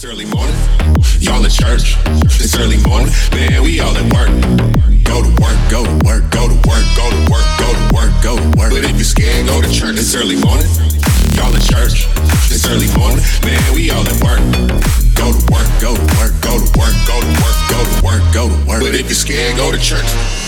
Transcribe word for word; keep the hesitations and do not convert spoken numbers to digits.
It's early morning, y'all at church. It's early morning, man, we all at work. Go to work, go to work, go to work, go to work, go to work, go to work. But if you're scared, go to church. It's early morning, y'all at church. It's early morning, man, we all at work. Go to work, go to work, go to work, go to work, go to work, go to work. But if you're scared, go to church.